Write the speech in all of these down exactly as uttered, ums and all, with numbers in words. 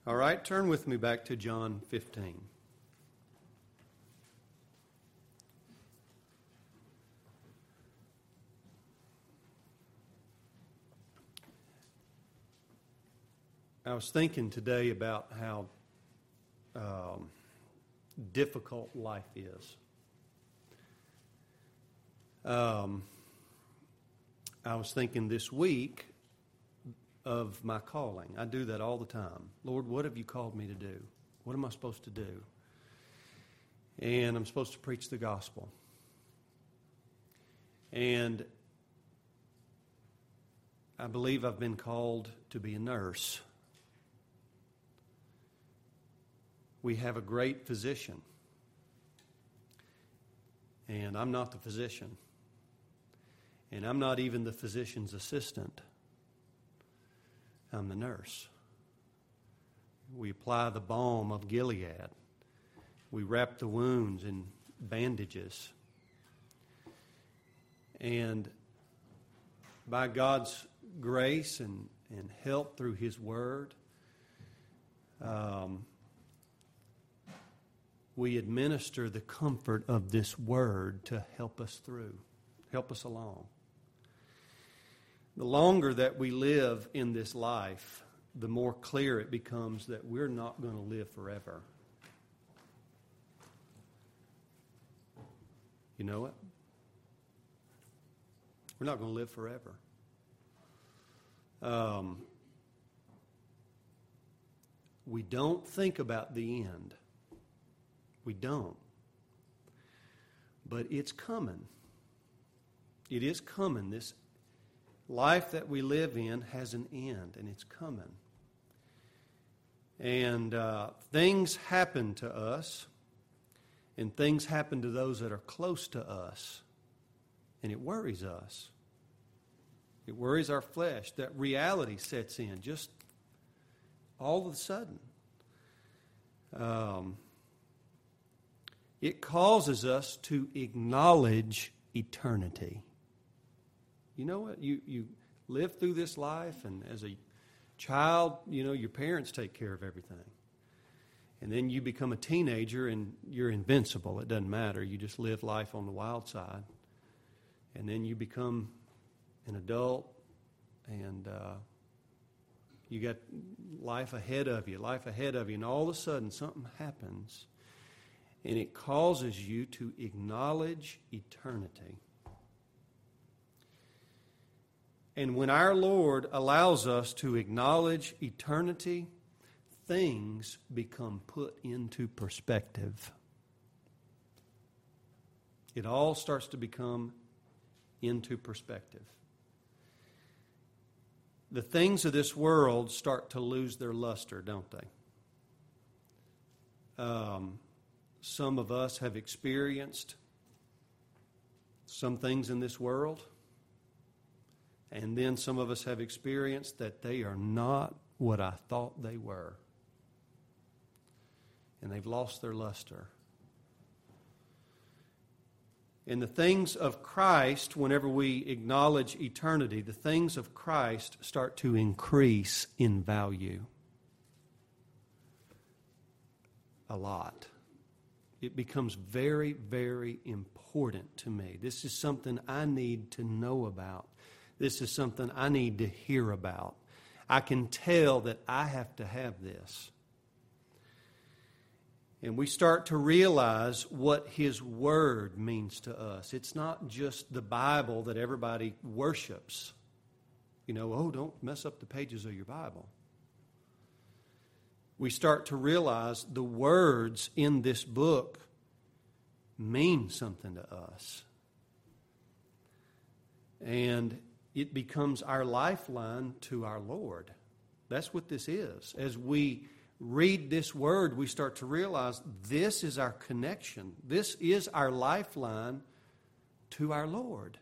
All right, turn with me back to John fifteen. I was thinking today about how um, difficult life is. Um, I was thinking this week of my calling. I do that all the time. Lord, what have you called me to do? What am I supposed to do? And I'm supposed to preach the gospel. And I believe I've been called to be a nurse. We have a great physician. And I'm not the physician. And I'm not even the physician's assistant. I'm the nurse. We apply the balm of Gilead. We wrap the wounds in bandages. And by God's grace and, and help through His Word, um, we administer the comfort of this Word to help us through, help us along. The longer that we live in this life, the more clear it becomes that we're not going to live forever. You know it? We're not going to live forever. Um, we don't think about the end. We don't. But it's coming. It is coming. This life that we live in has an end, and it's coming. And uh, things happen to us, and things happen to those that are close to us, and it worries us. It worries our flesh. That reality sets in just all of a sudden. Um, it causes us to acknowledge eternity. You know what? You you live through this life, and as a child, you know, your parents take care of everything. And then you become a teenager, and you're invincible. It doesn't matter. You just live life on the wild side. And then you become an adult, and uh, you got life ahead of you, life ahead of you. And all of a sudden, something happens, and it causes you to acknowledge eternity. And when our Lord allows us to acknowledge eternity, things become put into perspective. It all starts to become into perspective. The things of this world start to lose their luster, don't they? Um, some of us have experienced some things in this world. And then some of us have experienced that they are not what I thought they were. And they've lost their luster. And the things of Christ, whenever we acknowledge eternity, the things of Christ start to increase in value. A lot. It becomes very, very important to me. This is something I need to know about. This is something I need to hear about. I can tell that I have to have this. And we start to realize what His Word means to us. It's not just the Bible that everybody worships. You know, oh, don't mess up the pages of your Bible. We start to realize the words in this book mean something to us. And it becomes our lifeline to our Lord. That's what this is. As we read this word, we start to realize this is our connection. This is our lifeline to our Lord.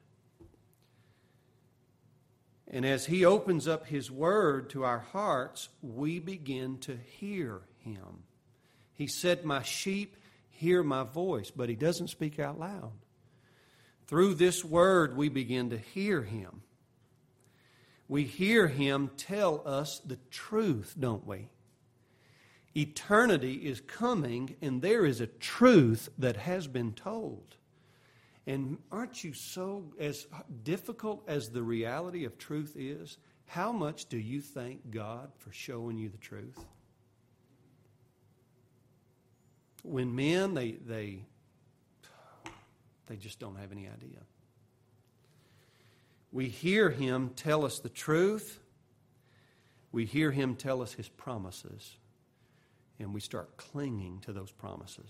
And as He opens up His word to our hearts, we begin to hear Him. He said, "My sheep hear my voice," but He doesn't speak out loud. Through this word, we begin to hear Him. We hear Him tell us the truth, don't we? Eternity is coming, and there is a truth that has been told. And aren't you so, as difficult as the reality of truth is, how much do you thank God for showing you the truth? When men, they they they just don't have any idea. We hear Him tell us the truth. We hear Him tell us His promises. And we start clinging to those promises.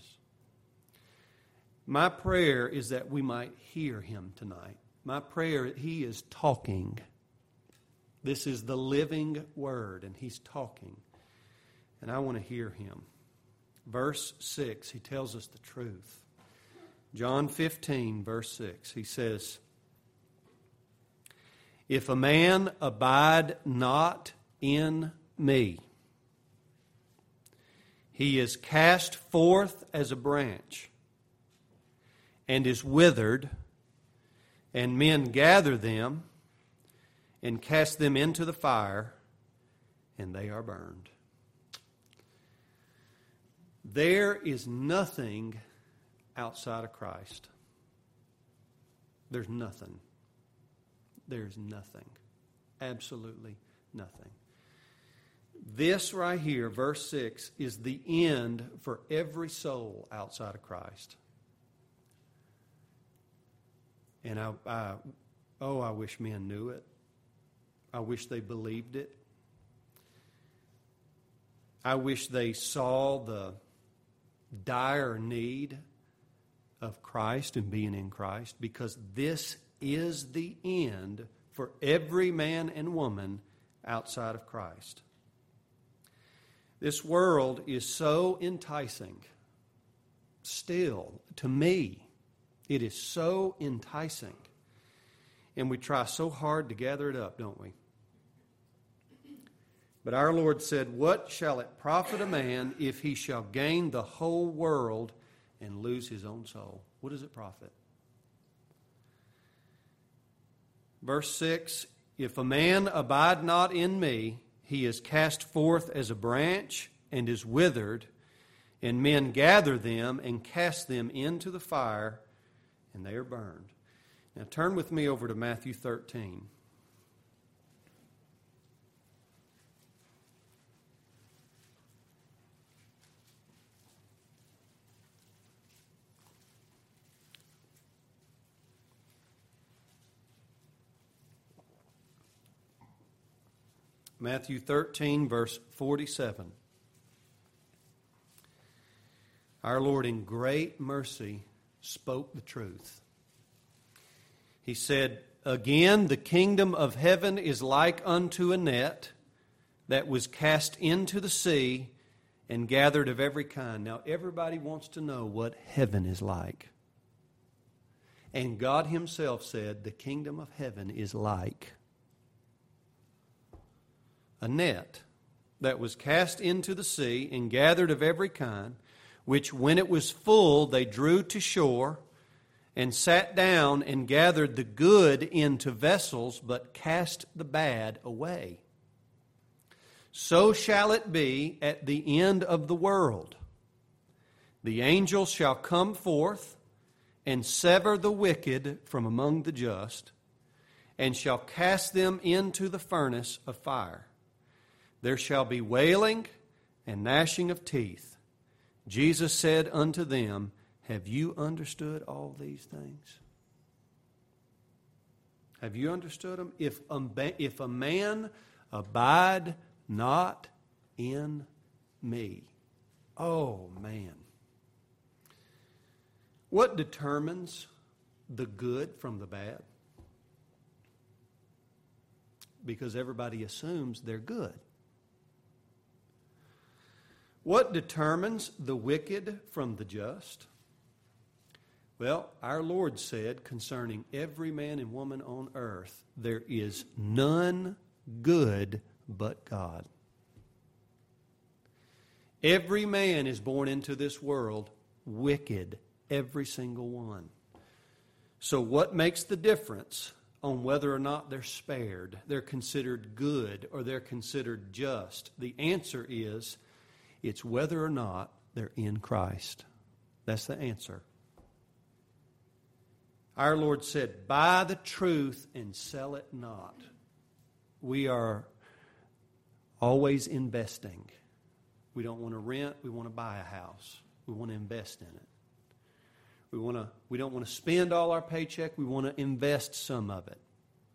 My prayer is that we might hear Him tonight. My prayer, He is talking. This is the living Word, and He's talking. And I want to hear Him. Verse six, He tells us the truth. John fifteen, verse six, He says, "If a man abide not in me, he is cast forth as a branch, and is withered, and men gather them, and cast them into the fire, and they are burned." There is nothing outside of Christ. There's nothing. There's nothing. Absolutely nothing. This right here, verse six, is the end for every soul outside of Christ. And I, I, oh, I wish men knew it. I wish they believed it. I wish they saw the dire need of Christ and being in Christ, because this is the end for every man and woman outside of Christ. This world is so enticing. Still, to me, it is so enticing. And we try so hard to gather it up, don't we? But our Lord said, "What shall it profit a man if he shall gain the whole world and lose his own soul?" What does it profit? Verse six, "If a man abide not in me, he is cast forth as a branch and is withered, and men gather them and cast them into the fire, and they are burned." Now turn with me over to Matthew thirteen. Matthew thirteen, verse forty-seven. Our Lord in great mercy spoke the truth. He said, "Again, the kingdom of heaven is like unto a net that was cast into the sea and gathered of every kind." Now, everybody wants to know what heaven is like. And God Himself said, the kingdom of heaven is like a net that was cast into the sea and gathered of every kind, which when it was full they drew to shore, and sat down and gathered the good into vessels, but cast the bad away. So shall it be at the end of the world. The angels shall come forth and sever the wicked from among the just, and shall cast them into the furnace of fire. There shall be wailing and gnashing of teeth. Jesus said unto them, "Have you understood all these things?" Have you understood them? If a, if a man abide not in me. Oh, man. What determines the good from the bad? Because everybody assumes they're good. What determines the wicked from the just? Well, our Lord said concerning every man and woman on earth, there is none good but God. Every man is born into this world wicked, every single one. So what makes the difference on whether or not they're spared, they're considered good, or they're considered just? The answer is, It's whether or not they're in Christ. That's the answer. Our Lord said, buy the truth and sell it not. We are always investing. We don't want to rent. We want to buy a house. We want to invest in it. We want to. We don't want to spend all our paycheck. We want to invest some of it.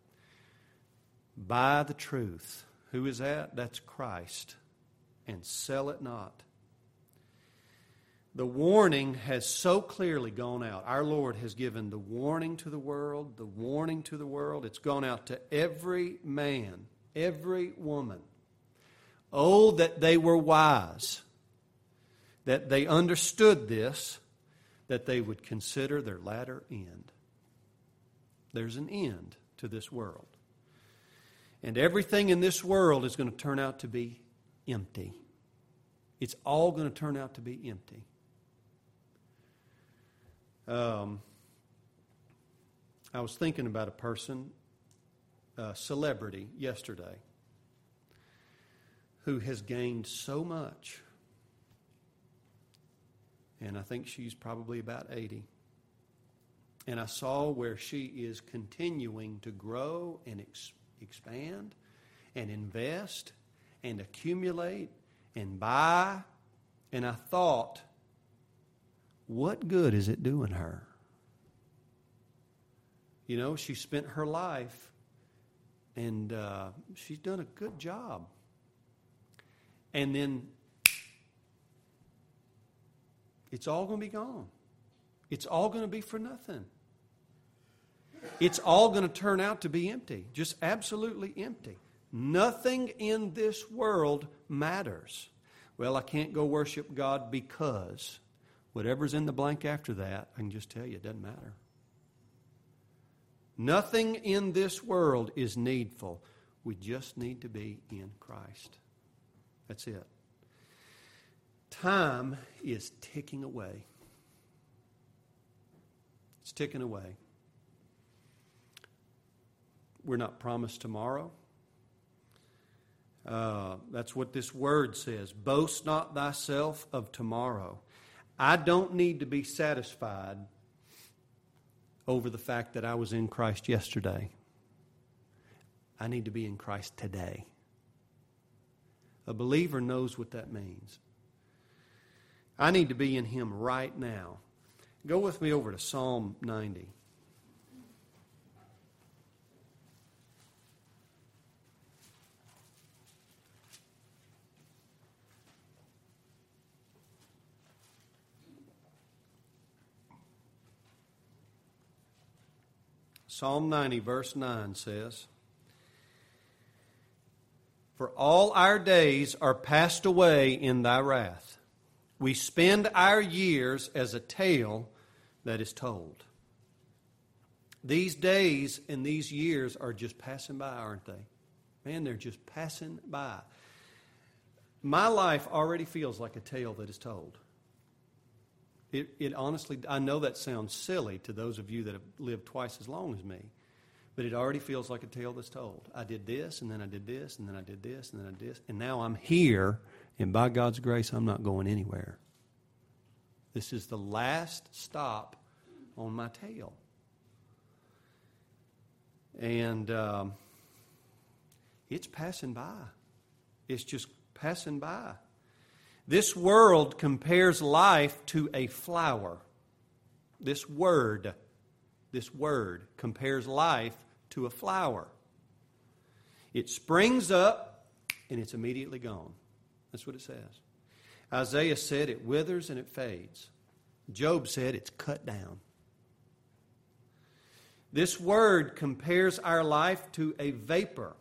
Buy the truth. Who is that? That's Christ. And sell it not. The warning has so clearly gone out. Our Lord has given the warning to the world, the warning to the world. It's gone out to every man, every woman. Oh, that they were wise, that they understood this, that they would consider their latter end. There's an end to this world. And everything in this world is going to turn out to be empty. It's all going to turn out to be empty. Um, I was thinking about a person, a celebrity, yesterday, who has gained so much. And I think she's probably about eighty. And I saw where she is continuing to grow and ex- expand and invest and accumulate and buy. And I thought, what good is it doing her? You know, she spent her life and uh, she's done a good job. And then it's all going to be gone. It's all going to be for nothing. It's all going to turn out to be empty. Just absolutely empty. Nothing in this world matters. Well, I can't go worship God because whatever's in the blank after that, I can just tell you it doesn't matter. Nothing in this world is needful. We just need to be in Christ. That's it. Time is ticking away. It's ticking away. We're not promised tomorrow. Uh, that's what this word says. Boast not thyself of tomorrow. I don't need to be satisfied over the fact that I was in Christ yesterday. I need to be in Christ today. A believer knows what that means. I need to be in Him right now. Go with me over to Psalm ninety. Psalm ninety, verse nine says, for all our days are passed away in thy wrath. We spend our years as a tale that is told. These days and these years are just passing by, aren't they? Man, they're just passing by. My life already feels like a tale that is told. It, it honestly, I know that sounds silly to those of you that have lived twice as long as me, but it already feels like a tale that's told. I did this, and then I did this, and then I did this, and then I did this, and now I'm here, and by God's grace, I'm not going anywhere. This is the last stop on my tale. And um, it's passing by. It's just passing by. This world compares life to a flower. This word, this word compares life to a flower. It springs up and it's immediately gone. That's what it says. Isaiah said it withers and it fades. Job said it's cut down. This word compares our life to a vapor.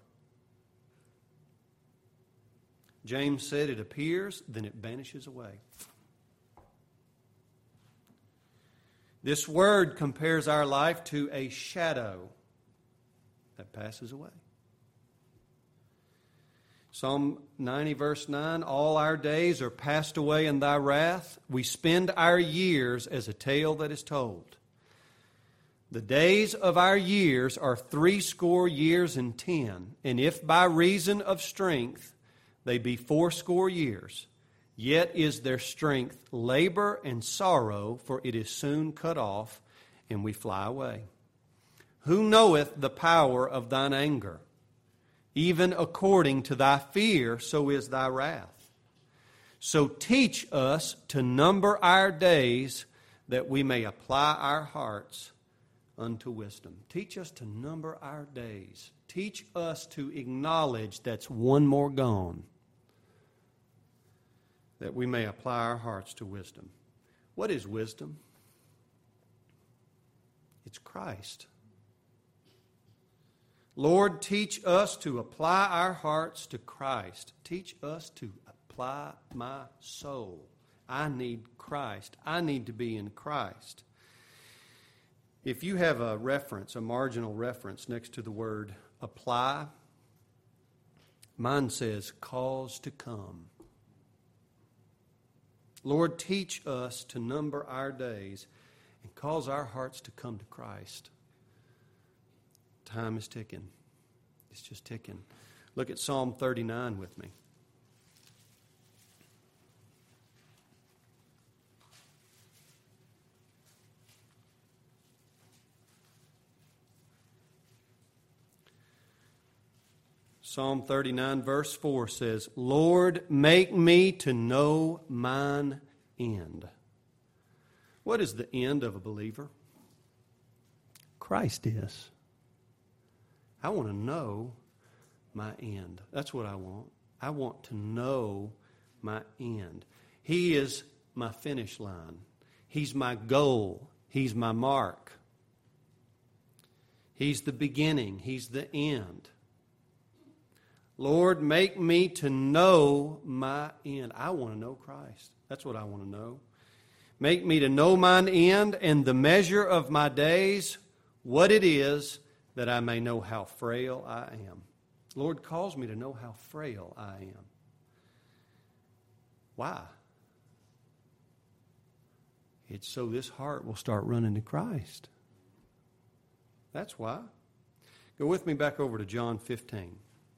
James said it appears, then it vanishes away. This word compares our life to a shadow that passes away. Psalm ninety, verse nine, all our days are passed away in thy wrath. We spend our years as a tale that is told. The days of our years are threescore years and ten, and if by reason of strength they be fourscore years, Yet is their strength labor and sorrow, for it is soon cut off, and we fly away. Who knoweth the power of thine anger? Even according to thy fear, so is thy wrath. So teach us to number our days, that we may apply our hearts unto wisdom. Teach us to number our days. Teach us to acknowledge that's one more gone, that we may apply our hearts to wisdom. What is wisdom? It's Christ. Lord, teach us to apply our hearts to Christ. Teach us to apply my soul. I need Christ. I need to be in Christ. If you have a reference, a marginal reference next to the word apply, mine says cause to come. Lord, teach us to number our days and cause our hearts to come to Christ. Time is ticking. It's just ticking. Look at Psalm thirty-nine with me. Psalm thirty-nine, verse four says, Lord, make me to know mine end. What is the end of a believer? Christ is. I want to know my end. That's what I want. I want to know my end. He is my finish line. He's my goal. He's my mark. He's the beginning. He's the end. Lord, make me to know my end. I want to know Christ. That's what I want to know. Make me to know mine end and the measure of my days, what it is, that I may know how frail I am. Lord, cause me to know how frail I am. Why? It's so this heart will start running to Christ. That's why. Go with me back over to John fifteen.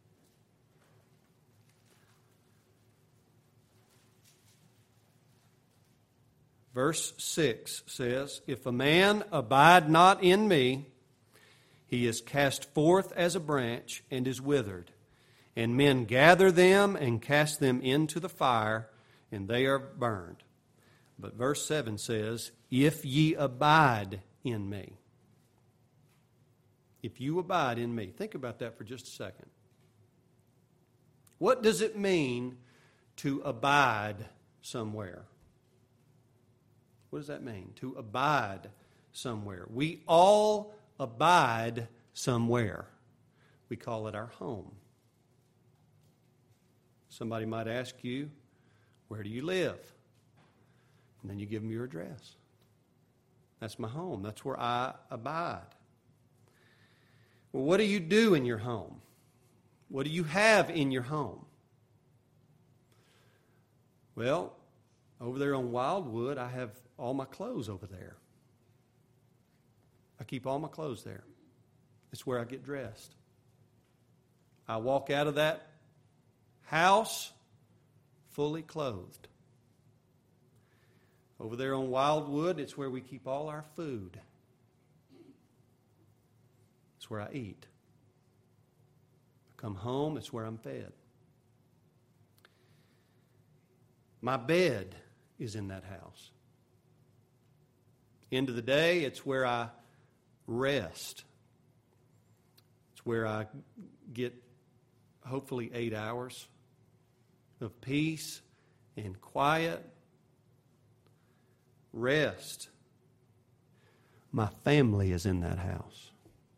Verse six says, If a man abide not in me, he is cast forth as a branch and is withered. And men gather them and cast them into the fire, and they are burned. But verse seven says, If ye abide in me. If you abide in me. Think about that for just a second. What does it mean to abide somewhere? What does that mean? To abide somewhere. We all abide somewhere. We call it our home. Somebody might ask you, where do you live? And then you give them your address. That's my home. That's where I abide. Well, what do you do in your home? What do you have in your home? Well, over there on Wildwood, I have all my clothes over there. I keep all my clothes there. It's where I get dressed. I walk out of that house fully clothed. Over there on Wildwood, it's where we keep all our food. It's where I eat. I come home, it's where I'm fed. My bed is in that house. End of the day, it's where I rest. It's where I get hopefully eight hours of peace and quiet. Rest. My family is in that house.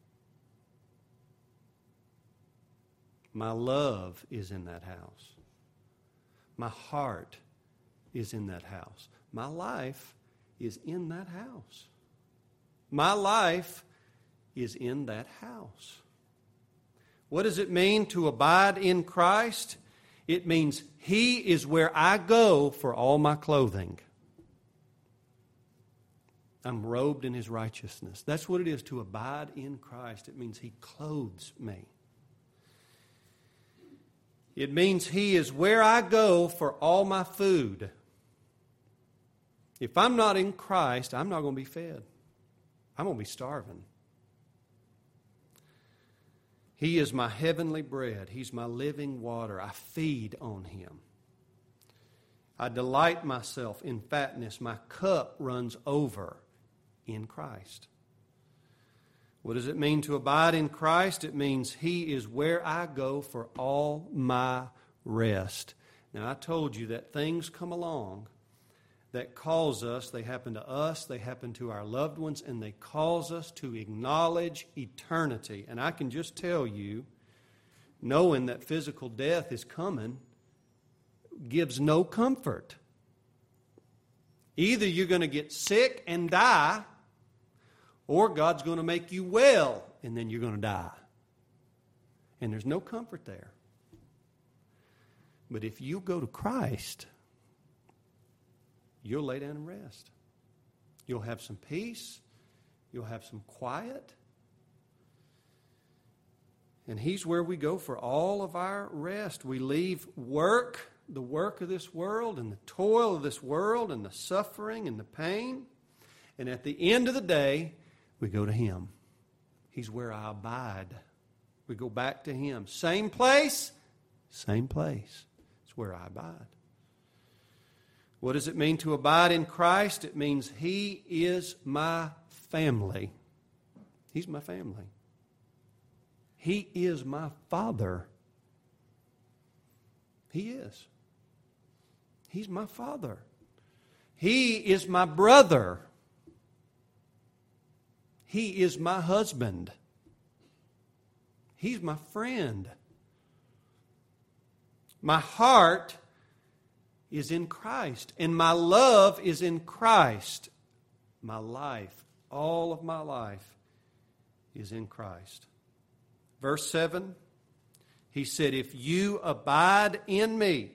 My love is in that house. My heart is in that house. My life is in that house. My life is in that house. What does it mean to abide in Christ? It means He is where I go for all my clothing. I'm robed in His righteousness. That's what it is to abide in Christ. It means He clothes me. It means He is where I go for all my food. If I'm not in Christ, I'm not going to be fed. I'm going to be starving. He is my heavenly bread. He's my living water. I feed on Him. I delight myself in fatness. My cup runs over in Christ. What does it mean to abide in Christ? It means He is where I go for all my rest. Now, I told you that things come along that cause us, they happen to us, they happen to our loved ones, and they cause us to acknowledge eternity. And I can just tell you, knowing that physical death is coming gives no comfort. Either you're going to get sick and die, or God's going to make you well, and then you're going to die. And there's no comfort there. But if you go to Christ, you'll lay down and rest. You'll have some peace. You'll have some quiet. And He's where we go for all of our rest. We leave work, the work of this world, and the toil of this world, and the suffering and the pain. And at the end of the day, we go to Him. He's where I abide. We go back to Him. Same place, same place. It's where I abide. What does it mean to abide in Christ? It means He is my family. He's my family. He is my Father. He is. He's my Father. He is my brother. He is my husband. He's my friend. My heart is in Christ, and my love is in Christ. My life, all of my life, is in Christ. Verse seven, He said, if you abide in me,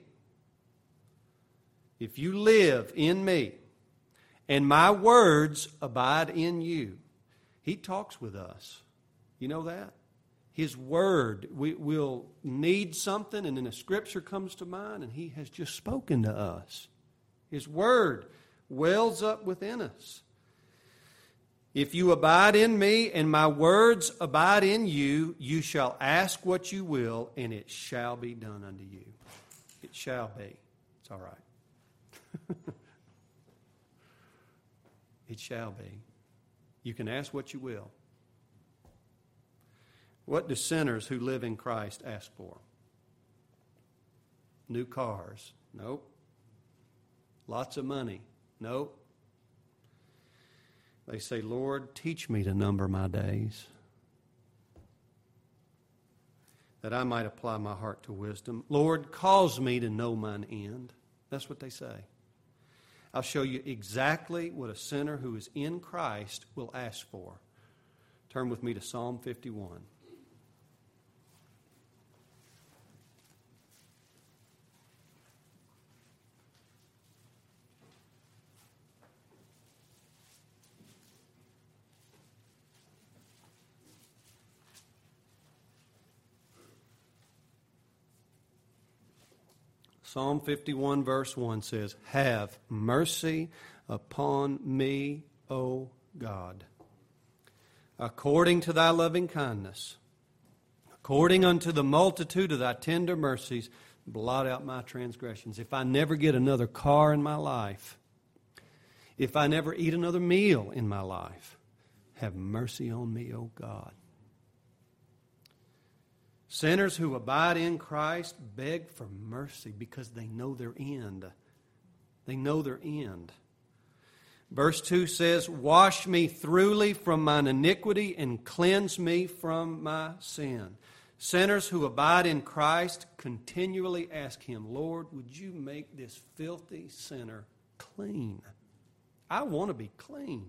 if you live in me, and my words abide in you. He talks with us. You know that? His Word, we will need something, and then a Scripture comes to mind, and He has just spoken to us. His Word wells up within us. If you abide in me, and my words abide in you, you shall ask what you will, and it shall be done unto you. It shall be. It's all right. It shall be. You can ask what you will. What do sinners who live in Christ ask for? New cars? Nope. Lots of money? Nope. They say, Lord, teach me to number my days, that I might apply my heart to wisdom. Lord, cause me to know mine end. That's what they say. I'll show you exactly what a sinner who is in Christ will ask for. Turn with me to Psalm fifty-one. Psalm fifty-one verse one says, have mercy upon me, O God, according to thy loving kindness, according unto the multitude of thy tender mercies, blot out my transgressions. If I never get another car in my life, if I never eat another meal in my life, have mercy on me, O God. Sinners who abide in Christ beg for mercy because they know their end. They know their end. Verse two says, wash me thoroughly from mine iniquity and cleanse me from my sin. Sinners who abide in Christ continually ask Him, Lord, would you make this filthy sinner clean? I want to be clean.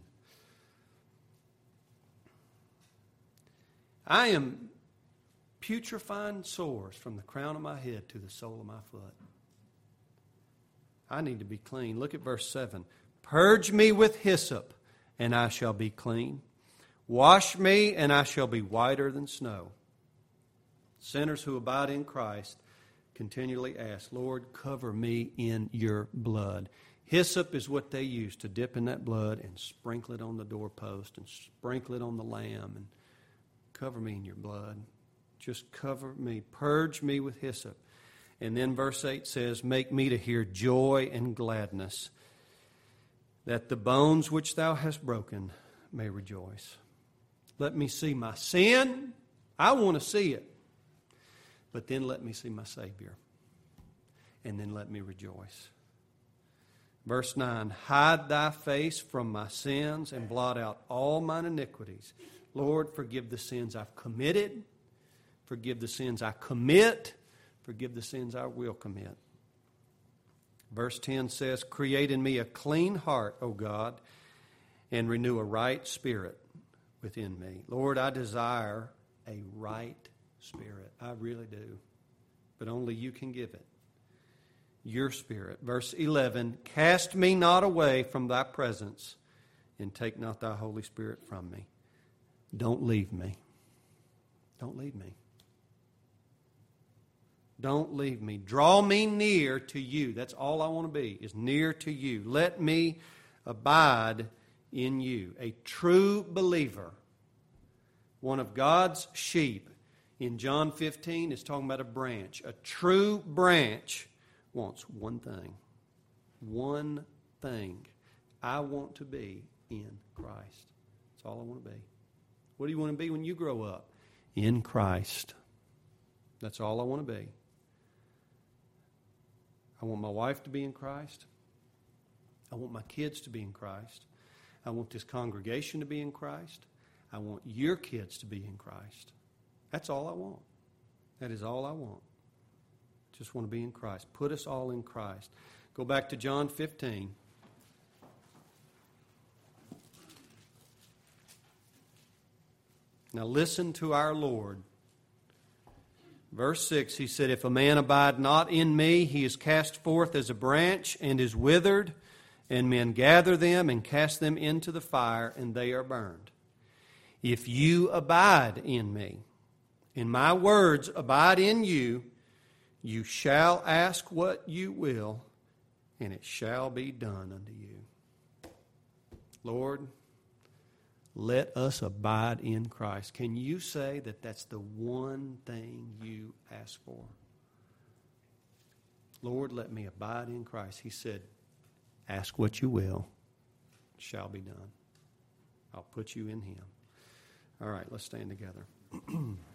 I am putrefying sores from the crown of my head to the sole of my foot. I need to be clean. Look at verse seven. Purge me with hyssop, and I shall be clean. Wash me, and I shall be whiter than snow. Sinners who abide in Christ continually ask, Lord, cover me in your blood. Hyssop is what they use to dip in that blood and sprinkle it on the doorpost and sprinkle it on the lamb and cover me in your blood. Just cover me. Purge me with hyssop. And then verse eight says, make me to hear joy and gladness, that the bones which thou hast broken may rejoice. Let me see my sin. I want to see it. But then let me see my Savior. And then let me rejoice. Verse nine, hide thy face from my sins and blot out all mine iniquities. Lord, forgive the sins I've committed. Forgive the sins I commit. Forgive the sins I will commit. Verse ten says, create in me a clean heart, O God, and renew a right spirit within me. Lord, I desire a right spirit. I really do. But only you can give it. Your spirit. Verse eleven, cast me not away from thy presence, and take not thy Holy Spirit from me. Don't leave me. Don't leave me. Don't leave me. Draw me near to you. That's all I want to be, is near to you. Let me abide in you. A true believer, one of God's sheep, in John fifteen is talking about a branch. A true branch wants one thing. One thing. I want to be in Christ. That's all I want to be. What do you want to be when you grow up? In Christ. That's all I want to be. I want my wife to be in Christ. I want my kids to be in Christ. I want this congregation to be in Christ. I want your kids to be in Christ. That's all I want. That is all I want. Just want to be in Christ. Put us all in Christ. Go back to John fifteen. Now listen to our Lord. Verse six, he said, if a man abide not in me, he is cast forth as a branch and is withered, and men gather them and cast them into the fire, and they are burned. If you abide in me, and my words abide in you, you shall ask what you will, and it shall be done unto you. Lord, let us abide in Christ. Can you say that that's the one thing you ask for? Lord, let me abide in Christ. He said, ask what you will, it shall be done. I'll put you in him. All right, let's stand together.